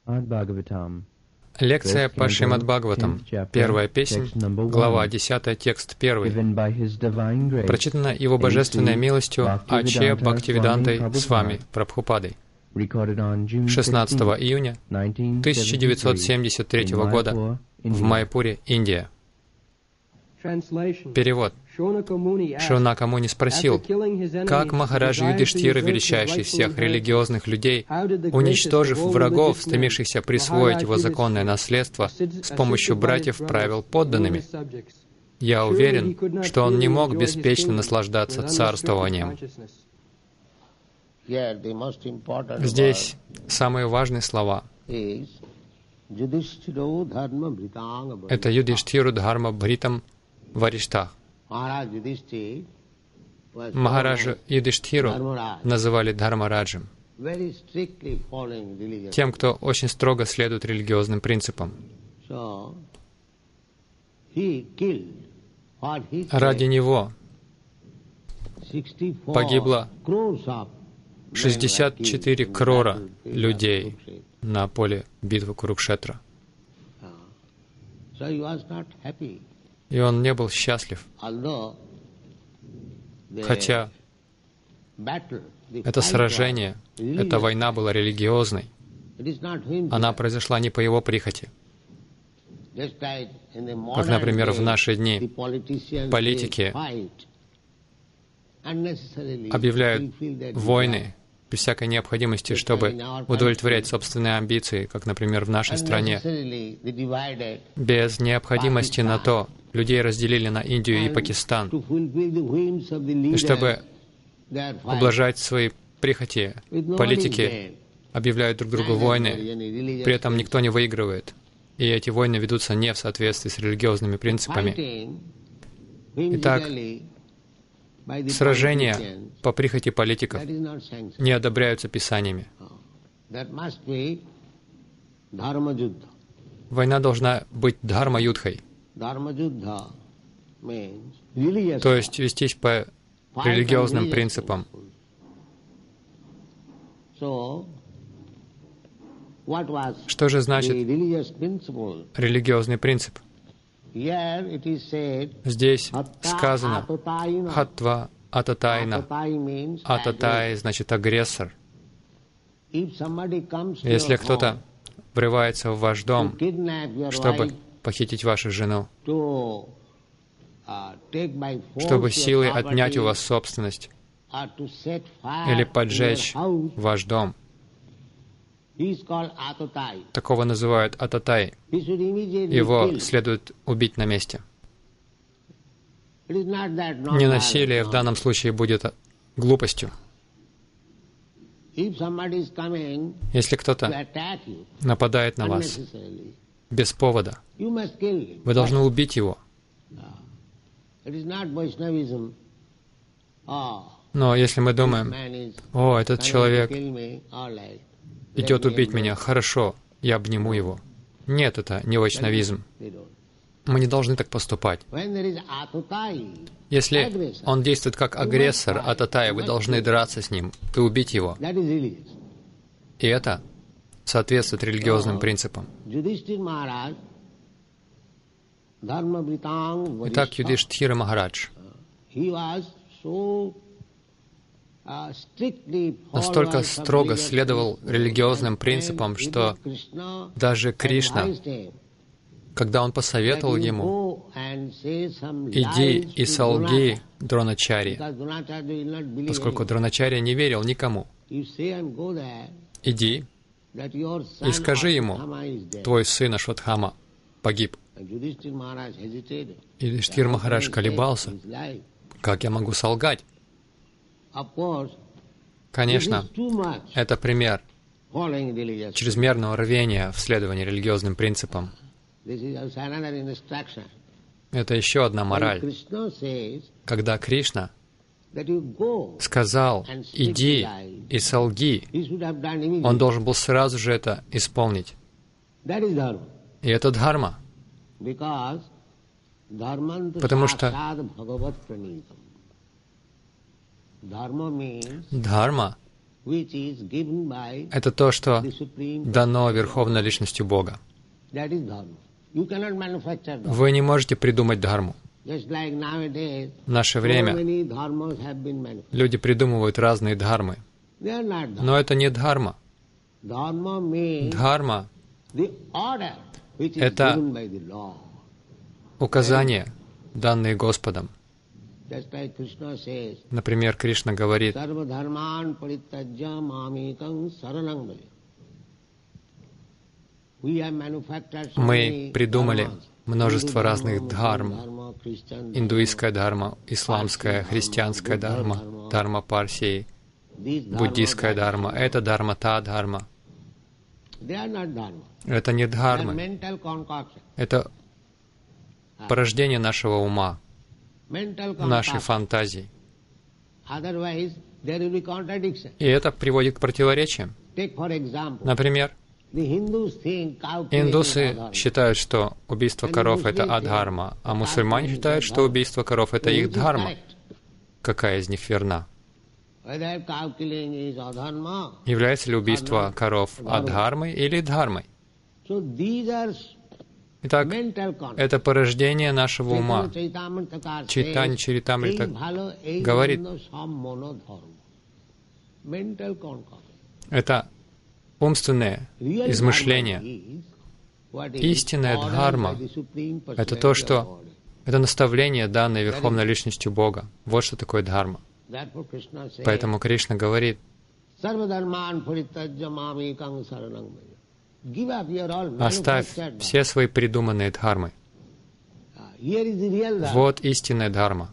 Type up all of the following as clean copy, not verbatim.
Лекция по Шримад Бхагаватам, первая песнь, глава 10, текст 1. Прочитана Его Божественной милостью Аче Бхактивидантой с вами, Прабхупадой, 16 июня 1973 года в Майяпуре, Индия. Перевод. Шаунака Муни спросил, как Махараджа Юдхиштхира, величайший всех религиозных людей, уничтожив врагов, стремившихся присвоить его законное наследство, с помощью братьев правил подданными. Я уверен, что он не мог беспечно наслаждаться царствованием. Здесь самые важные слова. Это Юдхиштхиру Дхарма Бхритам Вариштах. Махараджа Юдхиштхиру называли Дхармараджем, тем, кто очень строго следует религиозным принципам. Ради него погибло 64 крора людей на поле битвы Курукшетра. И он не был счастлив, хотя это сражение, эта война была религиозной. Она произошла не по его прихоти. Как, например, в наши дни политики объявляют войны без всякой необходимости, чтобы удовлетворять собственные амбиции, как, например, в нашей стране. Без необходимости на то людей разделили на Индию и Пакистан, и чтобы ублажать свои прихоти, политики объявляют друг другу войны, при этом никто не выигрывает, и эти войны ведутся не в соответствии с религиозными принципами. Итак, сражения по прихоти политиков не одобряются писаниями. Война должна быть дхарма-юдхой, то есть вестись по религиозным принципам. Что же значит религиозный принцип? Здесь сказано «хатва ататайна». Ататай значит агрессор. Если кто-то врывается в ваш дом, чтобы похитить вашу жену, чтобы силой отнять у вас собственность или поджечь ваш дом, такого называют ататай. Его следует убить на месте. Ненасилие в данном случае будет глупостью. Если кто-то нападает на вас без повода, вы должны убить его. Но если мы думаем, «О, этот человек идет убить меня, хорошо, я обниму его». Нет, это не вайшнавизм. Мы не должны так поступать. Если он действует как агрессор, ататай, вы должны драться с ним и убить его. И это соответствует религиозным принципам. Итак, Юдхиштхира Махарадж настолько строго следовал религиозным принципам, что даже Кришна, когда он посоветовал ему: «Иди и солги Дроначарье», поскольку Дроначарья не верил никому, «Иди и скажи ему, твой сын Ашватхама погиб». Юдхиштхир Махарадж колебался. Как я могу солгать? Конечно, это пример чрезмерного рвения в следовании религиозным принципам. Это еще одна мораль. Когда Кришна сказал «иди и солги», он должен был сразу же это исполнить. И это дхарма. Потому что дхарма Это то, что дано Верховной Личностью Бога. Вы не можете придумать дхарму. В наше время люди придумывают разные дхармы. Но это не дхарма. Дхарма — это указания, данные Господом. Например, Кришна говорит: мы придумали множество разных дхарм. Индуистская дхарма, исламская, христианская дхарма, дхарма Парсии, буддийская дхарма. Это дхарма, та дхарма. Это не дхармы. Это порождение нашего ума, нашей фантазии. И это приводит к противоречиям. Например, индусы считают, что убийство коров — это адхарма, а мусульмане считают, что убийство коров — это их дхарма. Какая из них верна? Является ли убийство коров адхармой или дхармой? Итак, это порождение нашего ума. Чайтанья Чаритамрита говорит, это умственное измышление. Истинная дхарма — это то, что это наставление, данное Верховной Личностью Бога. Вот что такое дхарма. Поэтому Кришна говорит: оставь все свои придуманные дхармы. Вот истинная дхарма.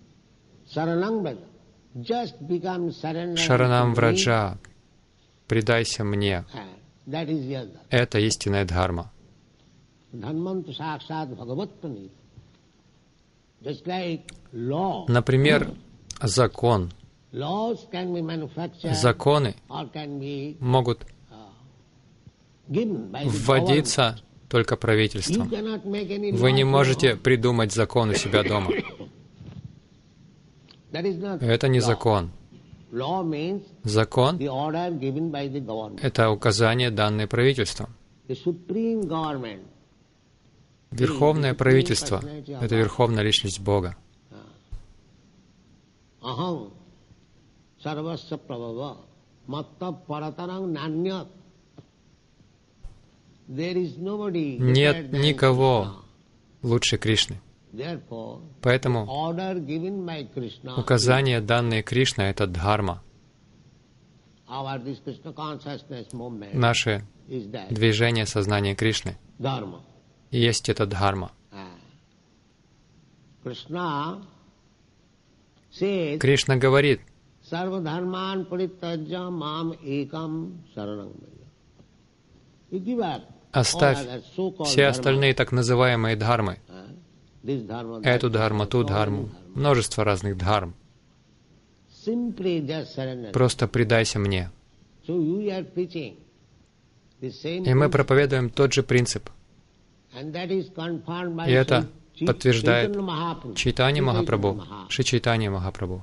Шаранам враджа. Предайся мне. Это истинная дхарма. Например, закон. Законы могут вводиться только правительством. Вы не можете придумать закон у себя дома. Это не закон. Закон — это указание, данное правительством. Верховное правительство — это Верховная Личность Бога. Нет никого лучше Кришны. Поэтому указания, данные Кришной, — это дхарма. Наше движение сознания Кришны и есть это дхарма. Кришна говорит: оставь все остальные так называемые дхармы. Эту дхарму, ту дхарму, множество разных дхарм. Просто предайся мне. И мы проповедуем тот же принцип. И это подтверждает Чайтанья Махапрабху, Шри Чайтанья Махапрабху.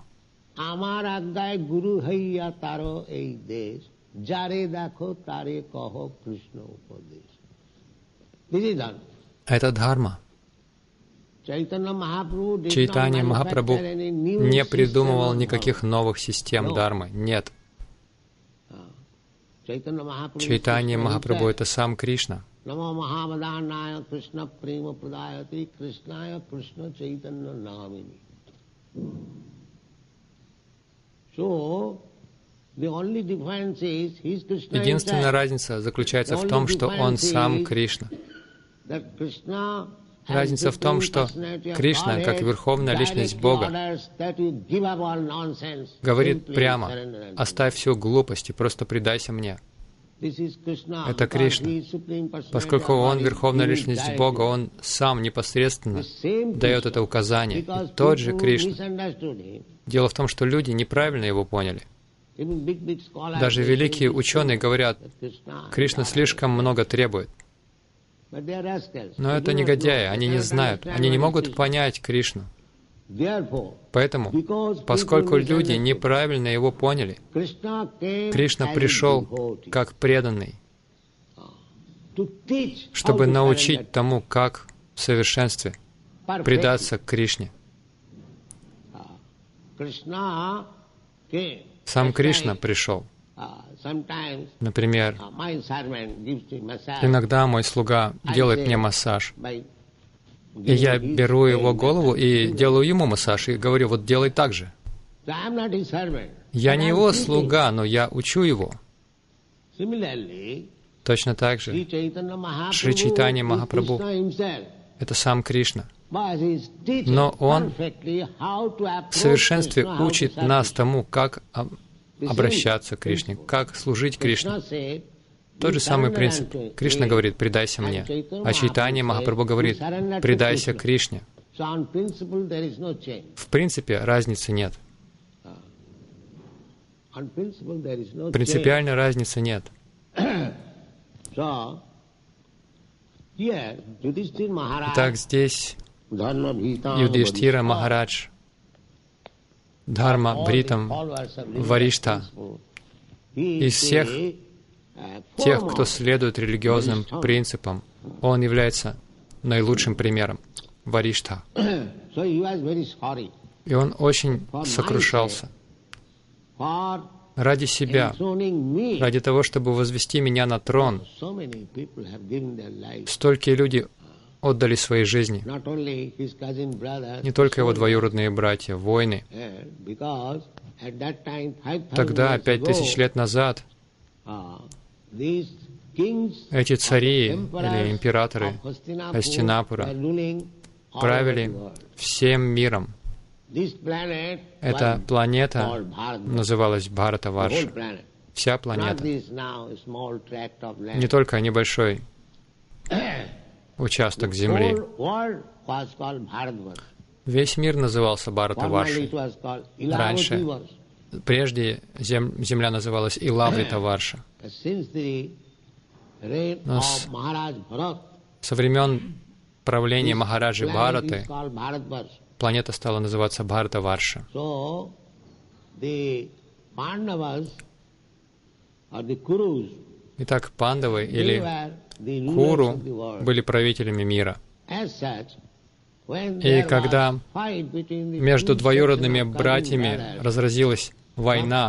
Это дхарма. Чайтанья Махапрабху не придумывал никаких новых систем дхармы. Нет. Чайтанья Махапрабху — это сам Кришна. Единственная разница заключается в том, что Он сам Кришна. Разница в том, что Кришна, как Верховная Личность Бога, говорит прямо: оставь всю глупость и просто предайся мне. Это Кришна. Поскольку Он Верховная Личность Бога, Он сам непосредственно дает это указание. И тот же Кришна. Дело в том, что люди неправильно Его поняли. Даже великие ученые говорят: Кришна слишком много требует. Но это негодяи, они не знают, они не могут понять Кришну. Поэтому, поскольку люди неправильно его поняли, Кришна пришел как преданный, чтобы научить тому, как в совершенстве предаться Кришне. Сам Кришна пришел. Например, иногда мой слуга делает мне массаж, и я беру его голову и делаю ему массаж, и говорю, вот делай так же. Я не его слуга, но я учу его. Точно так же Шри Чайтанья Махапрабху — это сам Кришна. Но Он в совершенстве учит нас тому, как обращаться к Кришне, как служить Кришне. Тот же самый принцип. Кришна говорит, предайся мне. А Чайтанья Махапрабху говорит, предайся Кришне. В принципе, разницы нет. Принципиальной разницы нет. Итак, здесь Юдхиштхира Махарадж, Дхарма Бритам Вариштха, из всех тех, кто следует религиозным принципам, он является наилучшим примером, Вариштха. И он очень сокрушался. Ради себя, ради того, чтобы возвести меня на трон, столькие люди отдали свои жизни. Не только его двоюродные братья, воины. Тогда, 5000 лет назад, эти цари или императоры Хастинапура правили всем миром. Эта планета называлась Бхаратаварша. Вся планета. Не только небольшой участок Земли. Весь мир назывался Бхаратаваршей. Раньше, прежде Земля называлась Илавритаварша. Но со времен правления Махараджи Бхараты планета стала называться Бхаратаварша. Итак, пандавы или Куру были правителями мира. И когда между двоюродными братьями разразилась война,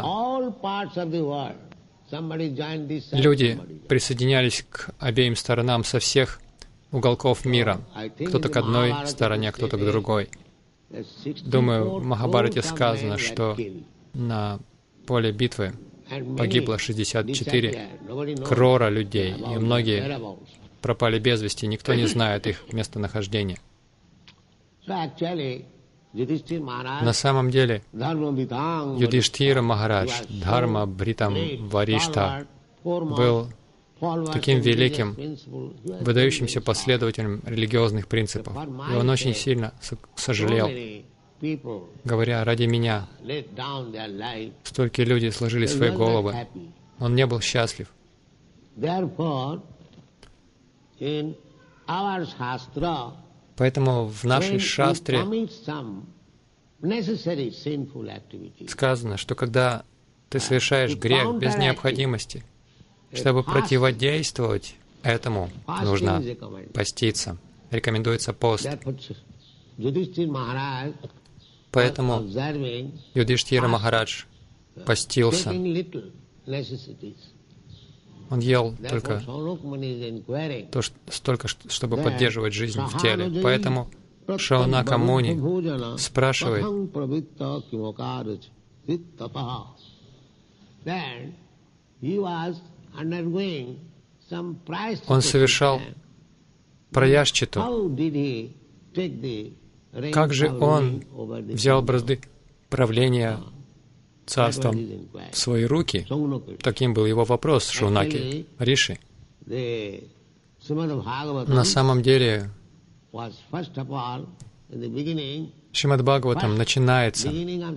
люди присоединялись к обеим сторонам со всех уголков мира. Кто-то к одной стороне, кто-то к другой. Думаю, в Махабхарате сказано, что на поле битвы погибло 64 крора людей, и многие пропали без вести, никто не знает их местонахождения. На самом деле, Юдхиштхира Махарадж, Дхарма Бритам Вариштха, был таким великим, выдающимся последователем религиозных принципов. И он очень сильно сожалел, говоря, ради меня столько люди сложили свои головы. Он не был счастлив. Поэтому в нашей шастре сказано, что когда ты совершаешь грех без необходимости, чтобы противодействовать этому, нужно поститься. Рекомендуется пост. Поэтому Юдхиштхира Махарадж постился. Он ел только столько, чтобы поддерживать жизнь в теле. Поэтому Шаунака Муни спрашивает, он совершал праяшчиту. Как же он взял бразды правления царством в свои руки? Таким был его вопрос Шаунаки Риши. На самом деле, Шримад Бхагаватам начинается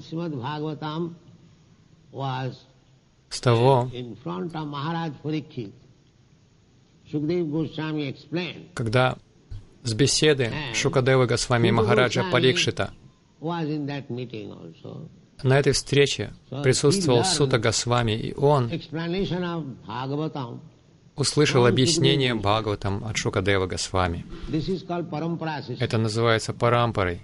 с того, когда с беседы Шукадевы Госвами Махараджа Парикшита На этой встрече присутствовал Сута Госвами, и он услышал объяснение Бхагаватам от Шукадева Госвами. Это называется парампарой.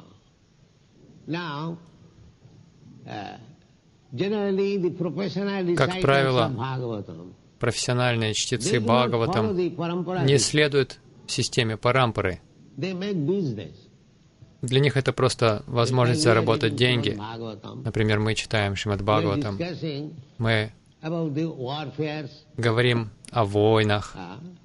Как правило, профессиональные чтецы Бхагаватам не следуют системе парампары. Для них это просто возможность заработать деньги. Например, мы читаем Шримад Бхагаватам, мы говорим о войнах,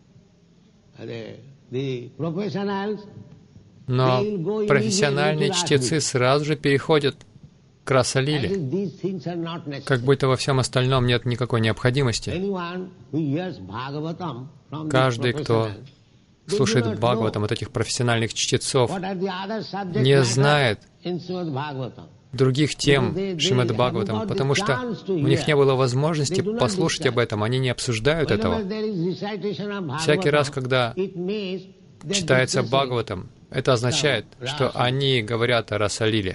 но профессиональные чтецы сразу же переходят к раса-лиле, как будто во всем остальном нет никакой необходимости. Каждый, кто слушает Бхагаватам от этих профессиональных чтецов, не знает других тем Шримад Бхагаватам, потому что у них не было возможности послушать об этом, они не обсуждают этого. Всякий раз, когда читается Бхагаватам, это означает, что они говорят о раса-лиле.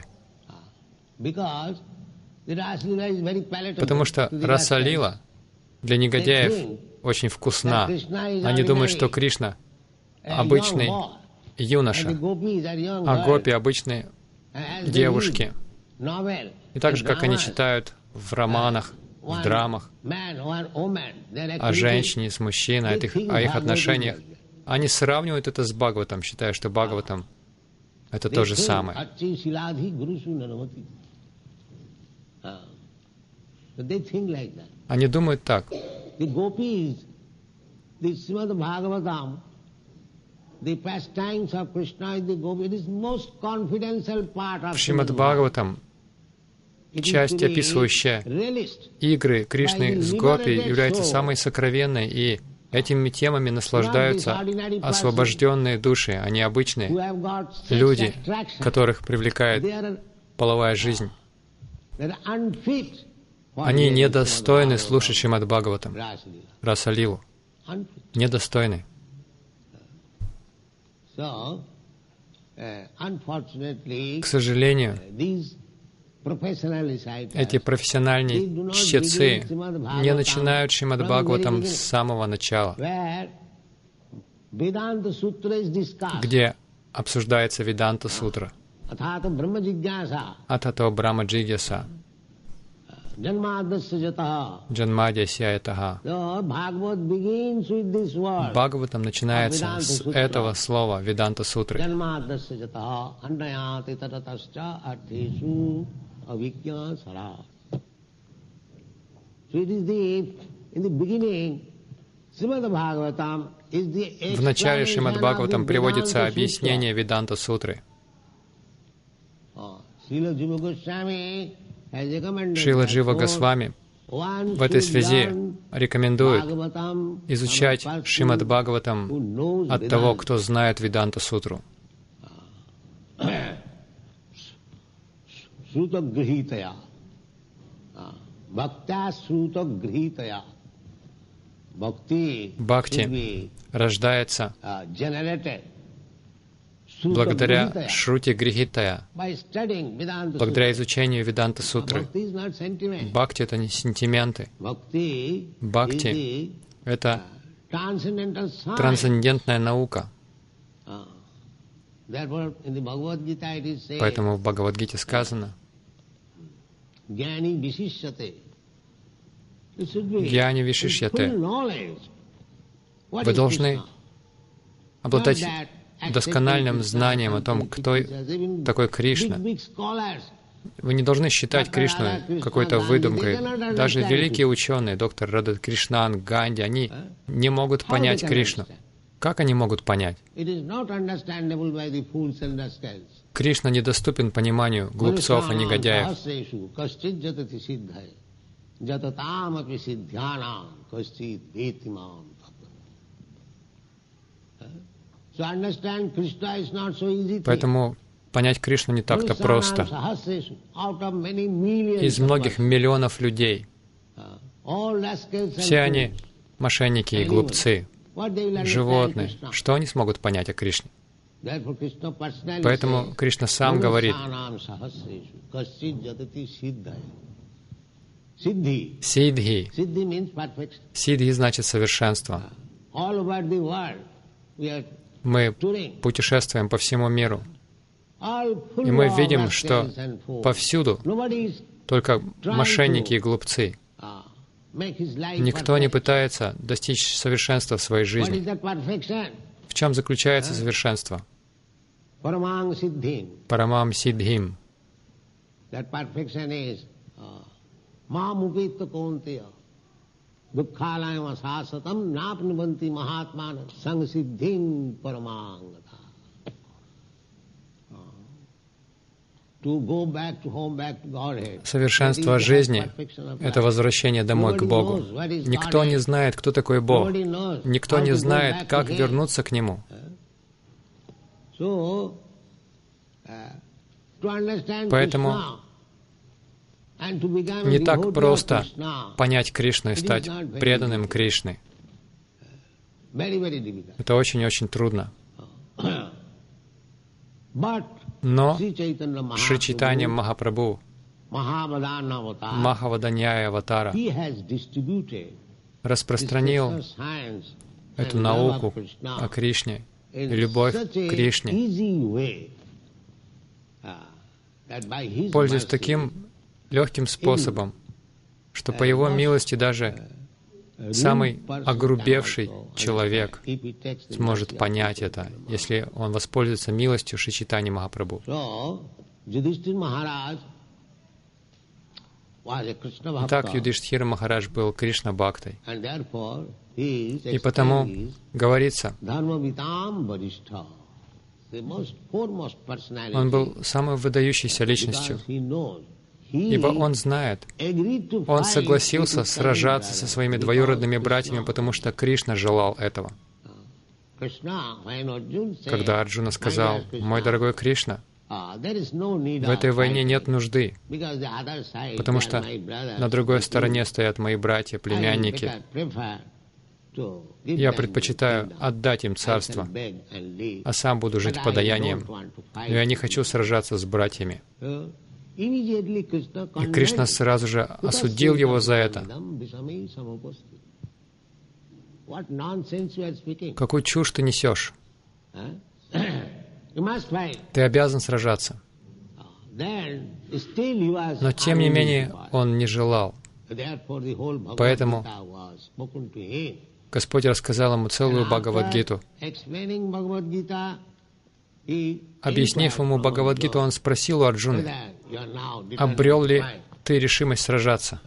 Потому что раса-лила для негодяев очень вкусна. Они думают, что Кришна обычный юноша, а гопи — обычные девушки. И так же, как они читают в романах, в драмах о женщине с мужчиной, о их отношениях, они сравнивают это с Бхагаватам, считая, что Бхагаватам — это то же самое. Они думают так. В Шримад Бхагаватам часть, описывающая игры Кришны с гопи, является самой сокровенной, и этими темами наслаждаются освобожденные души, а не обычные люди, которых привлекает половая жизнь. Они недостойны слушать Шримад Бхагаватам, раса-лилу. Недостойны. К сожалению, эти профессиональные чтецы не начинают Шримад Бхагаватам с самого начала, где обсуждается Веданта Сутра, Атхато Брахма Джигьяса, Джанмадьяся Ятаха. Бхагаватам начинается с этого слова Веданта Сутры. В начале Шримад Бхагаватам приводится объяснение Веданта Сутры. Шрила Джива Госвами в этой связи рекомендует изучать Шримад Бхагаватам от того, кто знает Веданта Сутру. Бхакти рождается благодаря Шрути Грихитая, благодаря изучению Веданта Сутры. Бхакти — это не сентименты. Бхакти — это трансцендентная наука. Поэтому в Бхагавад-гите сказано: «Гьяни вишишьяте». Вы должны обладать доскональным знанием о том, кто такой Кришна. Вы не должны считать Кришну какой-то выдумкой. Даже великие ученые, доктор Радха Кришнан, Ганди, они не могут понять Кришну. Как они могут понять? Кришна недоступен пониманию глупцов и негодяев. Поэтому понять Кришну не так-то просто. Из многих миллионов людей все они мошенники и глупцы, животные. Что они смогут понять о Кришне? Поэтому Кришна сам говорит, сиддхи. Сиддхи значит совершенство. Мы путешествуем по всему миру, и мы видим, что повсюду только мошенники и глупцы. Никто не пытается достичь совершенства в своей жизни. В чем заключается совершенство? Парамам сиддхим. Совершенство жизни — это возвращение домой к Богу. Никто не знает, кто такой Бог. Никто не знает, как вернуться к Нему. Поэтому не так просто понять Кришну и стать преданным Кришны. Это очень-очень трудно. Но Шри Чайтанья Махапрабху, Махаваданяя Аватара, распространил эту науку о Кришне и любовь к Кришне, пользуясь таким легким способом, что по Его милости даже самый огрубевший человек сможет понять это, если он воспользуется милостью Шри Чайтаньи Махапрабху. Итак, Юдхиштхира Махарадж был Кришна Бхактой. И потому говорится, он был самой выдающейся личностью, ибо он знает, он согласился сражаться со своими двоюродными братьями, потому что Кришна желал этого. Когда Арджуна сказал: «Мой дорогой Кришна, в этой войне нет нужды, потому что на другой стороне стоят мои братья, племянники. Я предпочитаю отдать им царство, а сам буду жить подаянием, но я не хочу сражаться с братьями». И Кришна сразу же осудил его за это. Какую чушь ты несешь? Ты обязан сражаться. Но тем не менее он не желал. Поэтому Господь рассказал ему целую Бхагавад-гиту. Объяснив ему Бхагавад-гиту, он спросил у Арджуны: обрел ли ты решимость сражаться?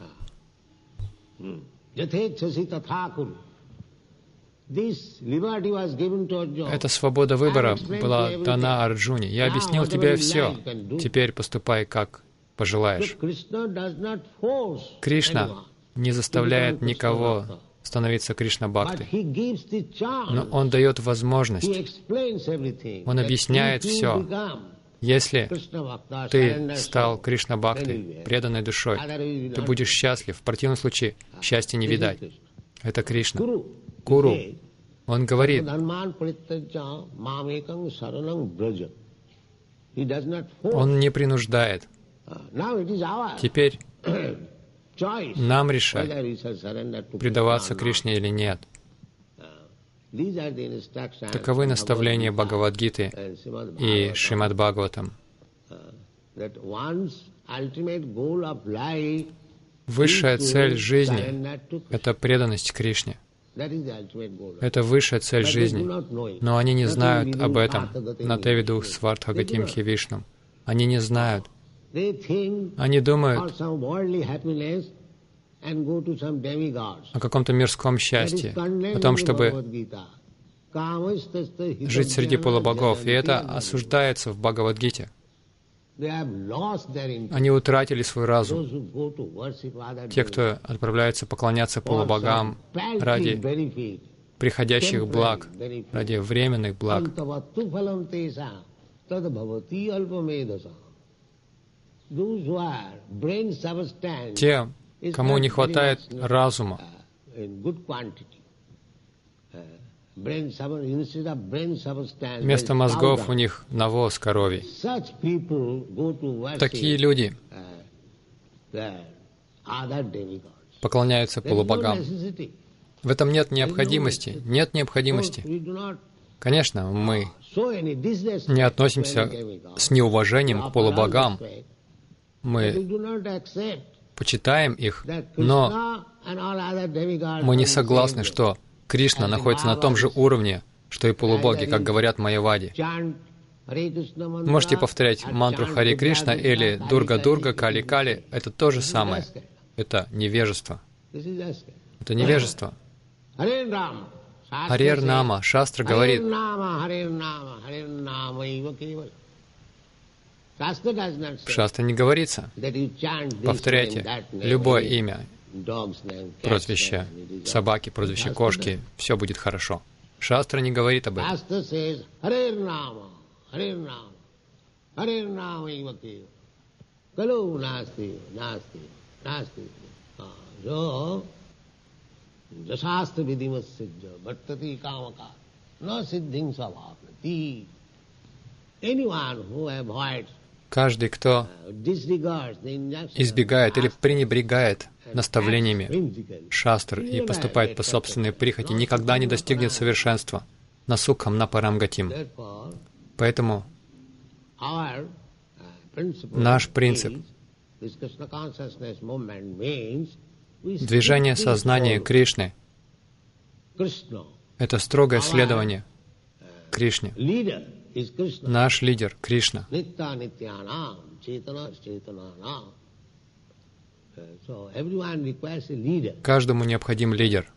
Эта свобода выбора была дана Арджуне. Я объяснил тебе все. Теперь поступай, как пожелаешь. Кришна не заставляет никого становиться Кришна-бхактой. Но Он дает возможность. Он объясняет все. Если ты стал Кришна-бхактой, преданной душой, ты будешь счастлив. В противном случае счастья не видать. Это Кришна. Гуру. Он говорит, Он не принуждает. Теперь нам решать, предаваться Кришне или нет. Таковы наставления Бхагавад-гиты и Шримад Бхагаватам. Высшая цель жизни — это преданность Кришне. Это высшая цель жизни. Но они не знают об этом. Натевиду свартхагатимхи вишнам. Они не знают. Они думают о каком-то мирском счастье, о том, чтобы жить среди полубогов. И это осуждается в Бхагавад-гите. Они утратили свой разум. Те, кто отправляются поклоняться полубогам ради приходящих благ, ради временных благ. Те, кому не хватает разума, Вместо мозгов у них навоз коровий. Такие люди поклоняются полубогам. В этом нет необходимости. Нет необходимости. Конечно, мы не относимся с неуважением к полубогам. Мы почитаем их, но мы не согласны, что Кришна находится на том же уровне, что и полубоги, как говорят майявади. Можете повторять мантру Харе Кришна или Дурга-Дурга, Кали-Кали. Это то же самое. Это невежество. Это невежество. Харер Нама. Шастра говорит. В Шастре не говорится. Повторяйте любое имя, прозвище собаки, прозвище кошки, все будет хорошо. Шастра не говорит об этом. Каждый, кто избегает или пренебрегает наставлениями шастр и поступает по собственной прихоти, никогда не достигнет совершенства. На сукхам, на парамгатим. Поэтому наш принцип движение сознания Кришны — это строгое следование Кришне. Наш лидер — Кришна. Каждому необходим лидер.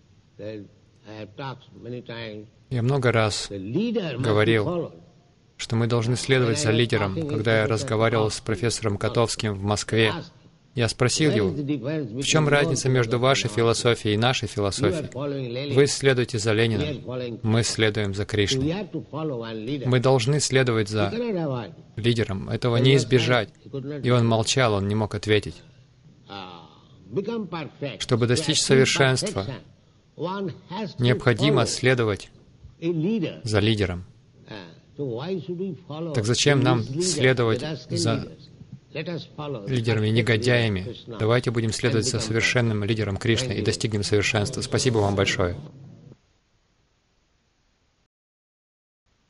Я много раз говорил, что мы должны следовать за лидером. Когда я разговаривал с профессором Котовским в Москве, я спросил его, в чем разница между вашей философией и нашей философией? Вы следуете за Лениным, мы следуем за Кришной. Мы должны следовать за лидером, этого не избежать. И он молчал, он не мог ответить. Чтобы достичь совершенства, необходимо следовать за лидером. Так зачем нам следовать за лидерами-негодяями? Давайте будем следовать за совершенным лидером Кришны и достигнем совершенства. Спасибо вам большое.